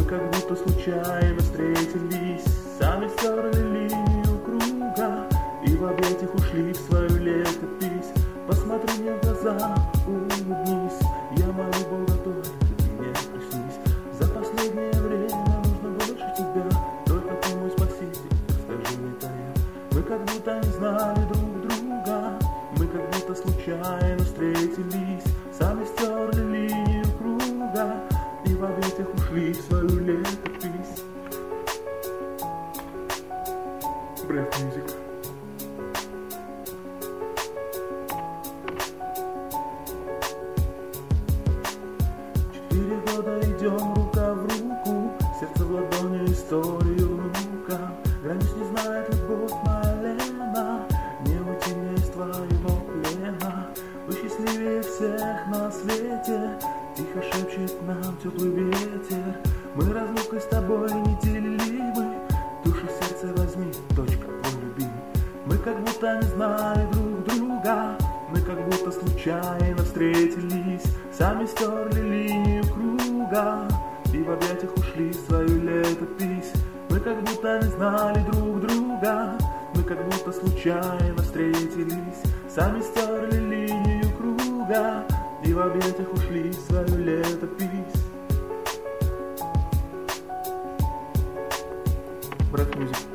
Мы как будто случайно встретились, сами стерли линию круга и в объятиях ушли в свою летопись. Посмотри мне в глаза, улыбнись, я молю Бога, только ты мне приснись. За последнее время нужно больше тебя, только ты мой спаситель, скажи мне тайну. Мы как будто не знали друг друга, мы как будто случайно встретились, сами стерли линию круга и в объятиях ушли в свою летопись. Breath Music. Идем рука в руку, сердце в ладони, историю в руках. Границ не знает любовь моя Лена, не уйти мне из твоего плена. Вы счастливее всех на свете, тихо шепчет нам теплый ветер. Мы разлукой с тобой неделимы, душу в сердце возьми, дочка, твой любимый. Мы как будто не знали друг друга, мы как будто случайно встретились, сами стерли линию круга и в объятиях ушли в свою летопись. Мы как будто не знали друг друга, мы как будто случайно встретились, сами стерли линию круга и в объятиях ушли в свою летопись. Breath Music.